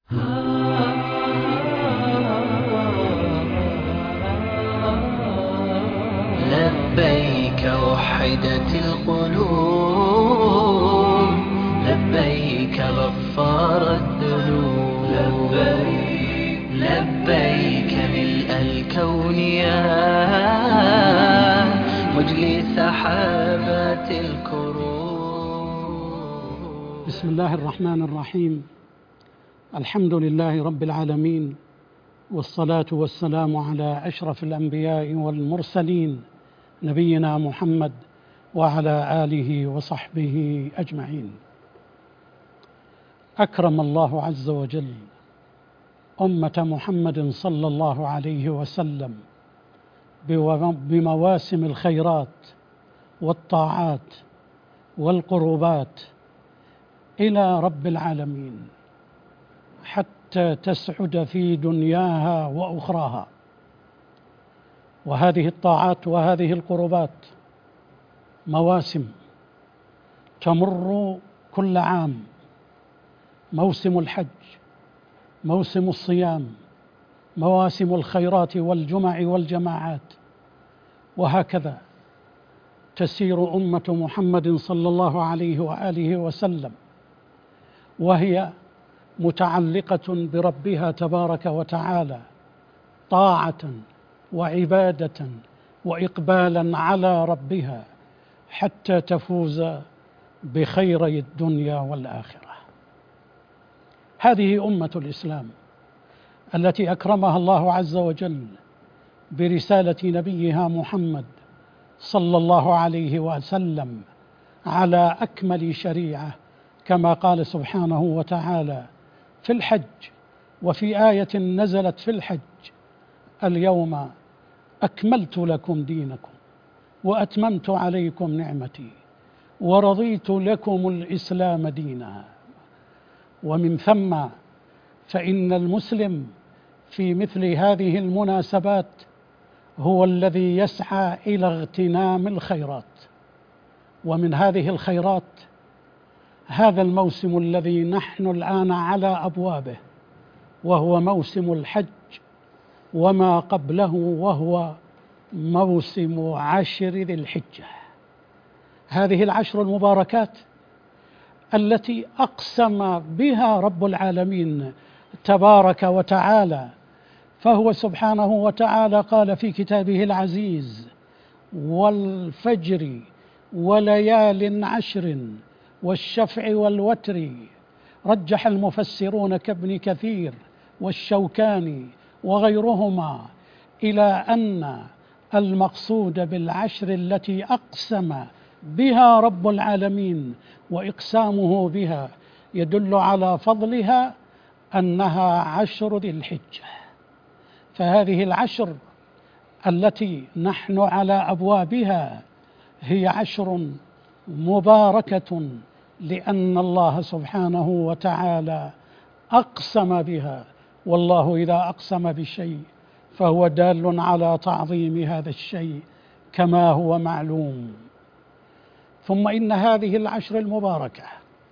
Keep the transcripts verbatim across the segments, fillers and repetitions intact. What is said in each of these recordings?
لبيك وحدت القلوب، لبيك غفار الذنوب، لبيك لبيك ملء الكون يا مجلي سحابات الكروب. بسم الله الرحمن الرحيم. الحمد لله رب العالمين، والصلاة والسلام على أشرف الأنبياء والمرسلين نبينا محمد وعلى آله وصحبه أجمعين. أكرم الله عز وجل أمة محمد صلى الله عليه وسلم بمواسم الخيرات والطاعات والقربات إلى رب العالمين حتى تسعد في دنياها وأخراها. وهذه الطاعات وهذه القربات مواسم تمر كل عام: موسم الحج، موسم الصيام، مواسم الخيرات والجمع والجماعات، وهكذا تسير أمة محمد صلى الله عليه وآله وسلم وهي متعلقة بربها تبارك وتعالى طاعة وعبادة وإقبالا على ربها حتى تفوز بخيري الدنيا والآخرة. هذه أمة الإسلام التي أكرمها الله عز وجل برسالة نبيها محمد صلى الله عليه وسلم على أكمل شريعة، كما قال سبحانه وتعالى في الحج وفي آية نزلت في الحج: اليوم أكملت لكم دينكم وأتممت عليكم نعمتي ورضيت لكم الإسلام دينا. ومن ثم فإن المسلم في مثل هذه المناسبات هو الذي يسعى إلى اغتنام الخيرات. ومن هذه الخيرات هذا الموسم الذي نحن الآن على أبوابه، وهو موسم الحج وما قبله، وهو موسم عشر ذي الحجة. هذه العشر المباركات التي أقسم بها رب العالمين تبارك وتعالى، فهو سبحانه وتعالى قال في كتابه العزيز: والفجر وليال عشر والشفع والوتر. رجح المفسرون كابن كثير والشوكاني وغيرهما إلى أن المقصود بالعشر التي أقسم بها رب العالمين وإقسامه بها يدل على فضلها أنها عشر ذي الحجة. فهذه العشر التي نحن على أبوابها هي عشر مباركة، لأن الله سبحانه وتعالى أقسم بها، والله إذا أقسم بشيء فهو دال على تعظيم هذا الشيء كما هو معلوم. ثم إن هذه العشر المباركة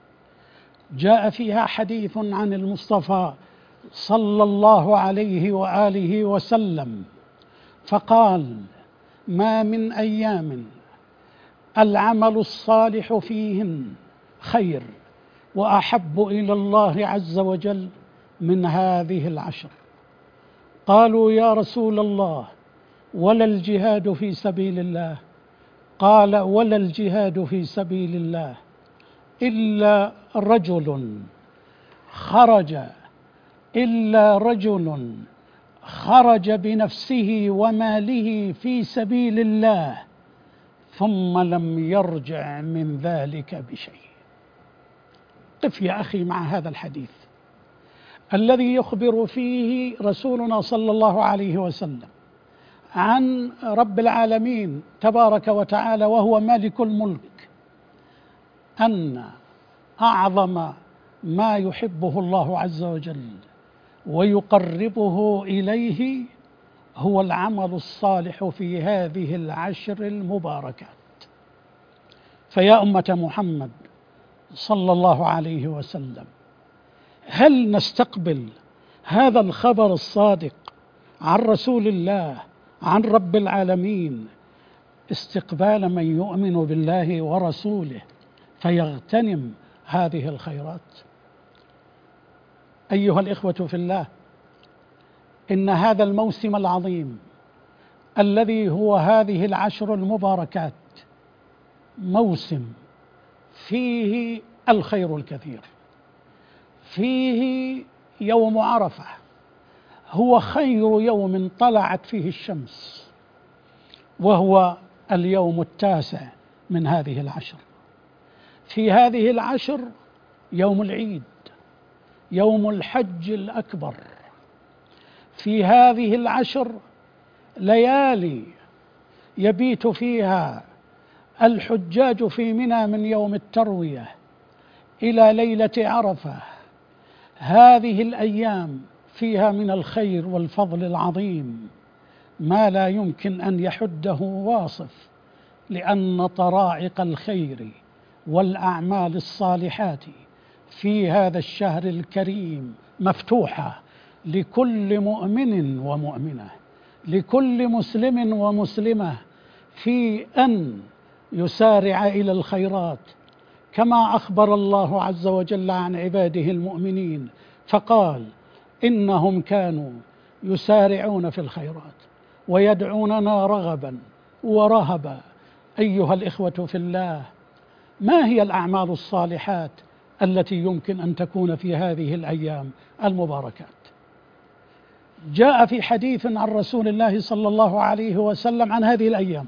جاء فيها حديث عن المصطفى صلى الله عليه وآله وسلم، فقال: ما من أيام العمل الصالح فيهن خير وأحب إلى الله عز وجل من هذه العشر. قالوا: يا رسول الله، ولا الجهاد في سبيل الله؟ قال: ولا الجهاد في سبيل الله إلا رجل خرج إلا رجل خرج بنفسه وماله في سبيل الله ثم لم يرجع من ذلك بشيء. قف يا أخي مع هذا الحديث الذي يخبر فيه رسولنا صلى الله عليه وسلم عن رب العالمين تبارك وتعالى وهو مالك الملك، أن أعظم ما يحبه الله عز وجل ويقربه إليه هو العمل الصالح في هذه العشر المباركات. فيا أمة محمد صلى الله عليه وسلم، هل نستقبل هذا الخبر الصادق عن رسول الله عن رب العالمين استقبال من يؤمن بالله ورسوله فيغتنم هذه الخيرات؟ أيها الإخوة في الله، إن هذا الموسم العظيم الذي هو هذه العشر المباركات موسم فيه الخير الكثير، فيه يوم عرفة هو خير يوم طلعت فيه الشمس، وهو اليوم التاسع من هذه العشر. في هذه العشر يوم العيد، يوم الحج الأكبر. في هذه العشر ليالي يبيت فيها الحجاج في منى من يوم التروية إلى ليلة عرفة. هذه الأيام فيها من الخير والفضل العظيم ما لا يمكن أن يحده واصف، لأن طرائق الخير والأعمال الصالحات في هذا الشهر الكريم مفتوحة لكل مؤمن ومؤمنة، لكل مسلم ومسلمة، في أن يسارع إلى الخيرات كما أخبر الله عز وجل عن عباده المؤمنين فقال: إنهم كانوا يسارعون في الخيرات ويدعوننا رغبا ورهبا. أيها الإخوة في الله، ما هي الأعمال الصالحات التي يمكن أن تكون في هذه الأيام المباركات؟ جاء في حديث عن رسول الله صلى الله عليه وسلم عن هذه الأيام،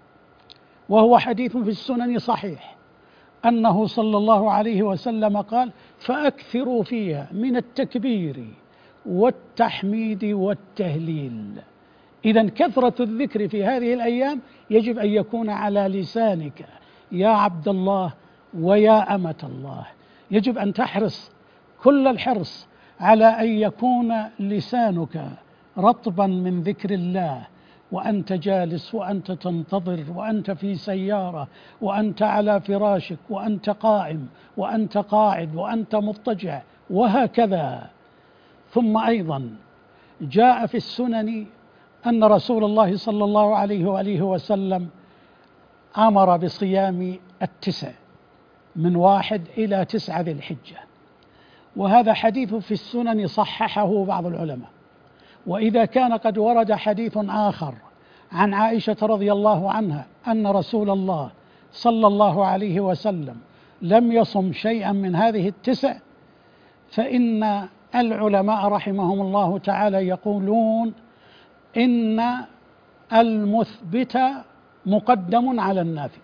وهو حديث في السنن صحيح، أنه صلى الله عليه وسلم قال: فأكثروا فيها من التكبير والتحميد والتهليل. إذن كثرة الذكر في هذه الأيام يجب أن يكون على لسانك يا عبد الله ويا أمة الله. يجب أن تحرص كل الحرص على أن يكون لسانك رطبا من ذكر الله، وأنت جالس، وأنت تنتظر، وأنت في سيارة، وأنت على فراشك، وأنت قائم، وأنت قاعد، وأنت مضطجع، وهكذا. ثم أيضا جاء في السنن أن رسول الله صلى الله عليه وآله وسلم أمر بصيام التسع من واحد إلى تسعة ذي الحجة، وهذا حديث في السنن صححه بعض العلماء. وإذا كان قد ورد حديث آخر عن عائشة رضي الله عنها أن رسول الله صلى الله عليه وسلم لم يصم شيئا من هذه التسع، فإن العلماء رحمهم الله تعالى يقولون إن المثبت مقدم على النافي،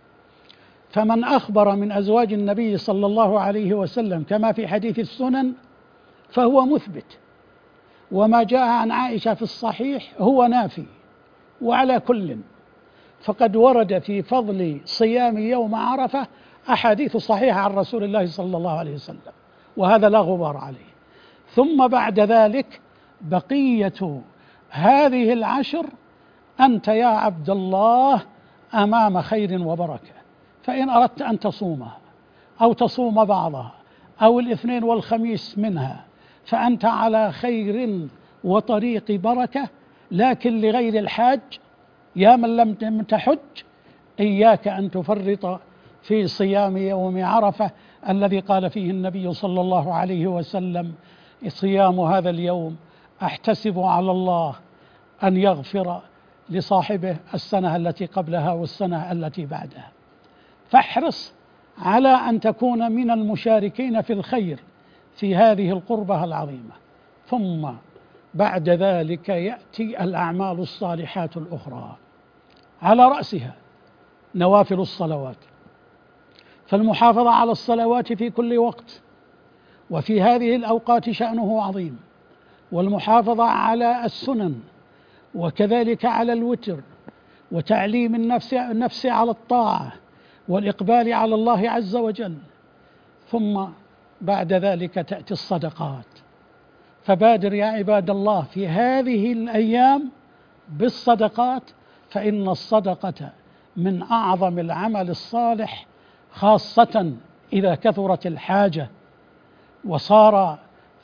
فمن أخبر من أزواج النبي صلى الله عليه وسلم كما في حديث السنن فهو مثبت، وما جاء عن عائشة في الصحيح هو نافي. وعلى كل فقد ورد في فضل صيام يوم عرفة أحاديث صحيحة عن رسول الله صلى الله عليه وسلم، وهذا لا غبار عليه. ثم بعد ذلك بقية هذه العشر أنت يا عبد الله أمام خير وبركة، فإن أردت أن تصومها أو تصوم بعضها أو الاثنين والخميس منها فأنت على خير وطريق بركة. لكن لغير الحاج يا من لم تحج إياك أن تفرط في صيام يوم عرفة الذي قال فيه النبي صلى الله عليه وسلم: صيام هذا اليوم أحتسب على الله أن يغفر لصاحبه السنة التي قبلها والسنة التي بعدها. فاحرص على أن تكون من المشاركين في الخير في هذه القربة العظيمة. ثم بعد ذلك يأتي الأعمال الصالحات الأخرى، على رأسها نوافل الصلوات، فالمحافظة على الصلوات في كل وقت وفي هذه الأوقات شأنه عظيم، والمحافظة على السنن، وكذلك على الوتر، وتعليم النفس, النفس على الطاعة والإقبال على الله عز وجل. ثم بعد ذلك تأتي الصدقات، فبادر يا عباد الله في هذه الأيام بالصدقات، فإن الصدقة من أعظم العمل الصالح، خاصة إذا كثرت الحاجة وصار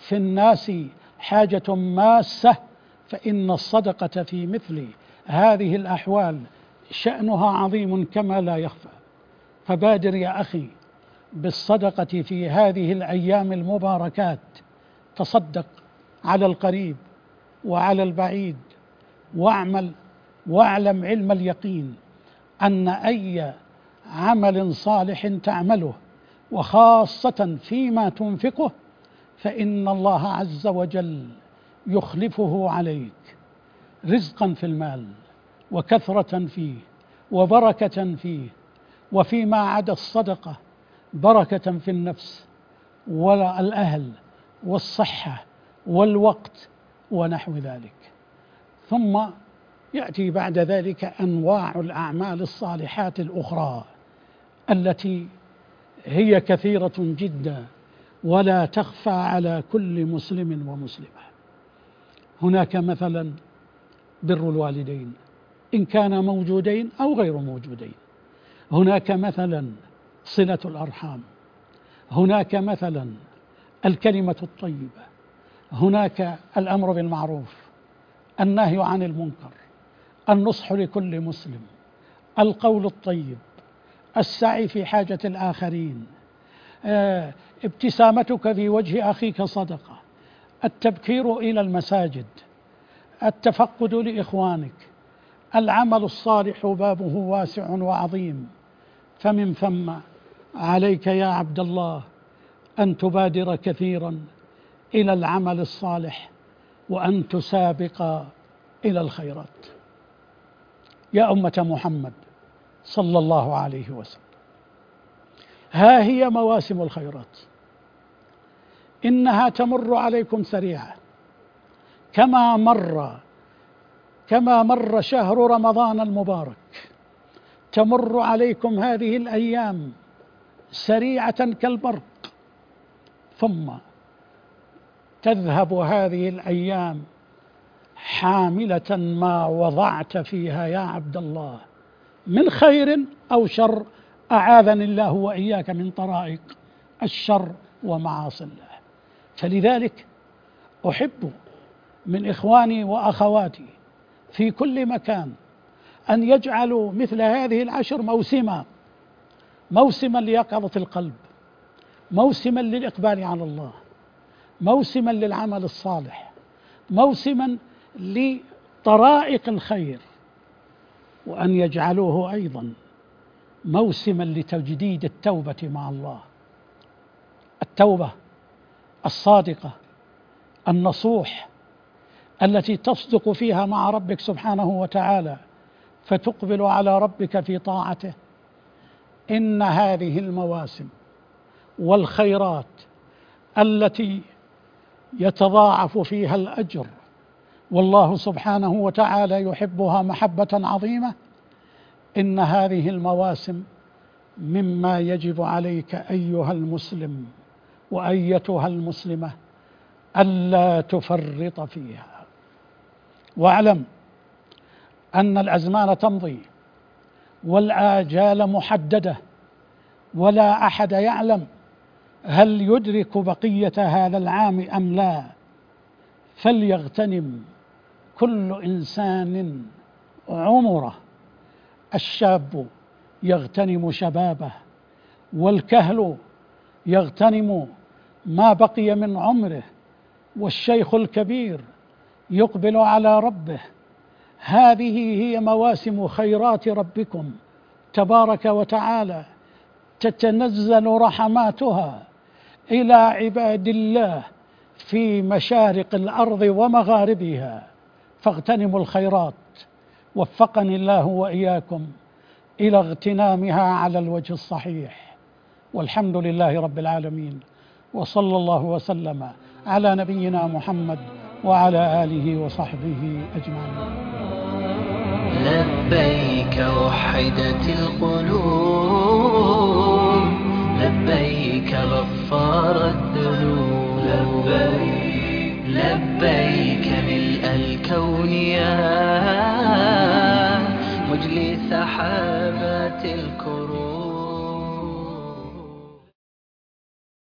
في الناس حاجة ماسة، فإن الصدقة في مثل هذه الأحوال شأنها عظيم كما لا يخفى. فبادر يا أخي بالصدقة في هذه الأيام المباركات، تصدق على القريب وعلى البعيد، واعمل واعلم علم اليقين أن أي عمل صالح تعمله وخاصة فيما تنفقه فإن الله عز وجل يخلفه عليك رزقا في المال وكثرة فيه وبركة فيه، وفيما عدا الصدقة بركة في النفس والأهل والصحة والوقت ونحو ذلك. ثم يأتي بعد ذلك أنواع الأعمال الصالحات الأخرى التي هي كثيرة جدا ولا تخفى على كل مسلم ومسلمة. هناك مثلا بر الوالدين إن كان موجودين أو غير موجودين، هناك مثلا صلة الأرحام، هناك مثلا الكلمة الطيبة، هناك الأمر بالمعروف، النهي عن المنكر، النصح لكل مسلم، القول الطيب، السعي في حاجة الآخرين، آه، ابتسامتك في وجه أخيك صدقة، التبكير إلى المساجد، التفقد لإخوانك، العمل الصالح بابه واسع وعظيم. فمن ثم عليك يا عبد الله أن تبادر كثيرا إلى العمل الصالح وأن تسابق إلى الخيرات. يا أمة محمد صلى الله عليه وسلم، ها هي مواسم الخيرات، إنها تمر عليكم سريعة كما مر كما مر شهر رمضان المبارك، تمر عليكم هذه الأيام سريعة كالبرق، ثم تذهب هذه الأيام حاملة ما وضعت فيها يا عبد الله من خير أو شر، أعاذني الله وإياك من طرائق الشر ومعاصي الله. فلذلك أحب من إخواني وأخواتي في كل مكان أن يجعلوا مثل هذه العشر موسما موسما ليقظة القلب، موسما للإقبال على الله، موسما للعمل الصالح، موسما لطرائق الخير، وأن يجعلوه أيضا موسما لتجديد التوبة مع الله، التوبة الصادقة النصوح التي تصدق فيها مع ربك سبحانه وتعالى فتقبل على ربك في طاعته. إن هذه المواسم والخيرات التي يتضاعف فيها الأجر والله سبحانه وتعالى يحبها محبة عظيمة، إن هذه المواسم مما يجب عليك أيها المسلم وأيتها المسلمة ألا تفرط فيها. واعلم أن الأزمان تمضي والآجال محددة، ولا أحد يعلم هل يدرك بقية هذا العام أم لا، فليغتنم كل إنسان عمره. الشاب يغتنم شبابه، والكهل يغتنم ما بقي من عمره، والشيخ الكبير يقبل على ربه. هذه هي مواسم خيرات ربكم تبارك وتعالى، تتنزل رحماتها إلى عباد الله في مشارق الأرض ومغاربها، فاغتنموا الخيرات. وفقني الله وإياكم إلى اغتنامها على الوجه الصحيح، والحمد لله رب العالمين، وصلى الله وسلم على نبينا محمد وعلى آله وصحبه أجمعين. لبيك وحدت القلوب، لبيك غفار الذنوب، لبيك لبيك ملء الكون يا مجلي سحابات الكروب.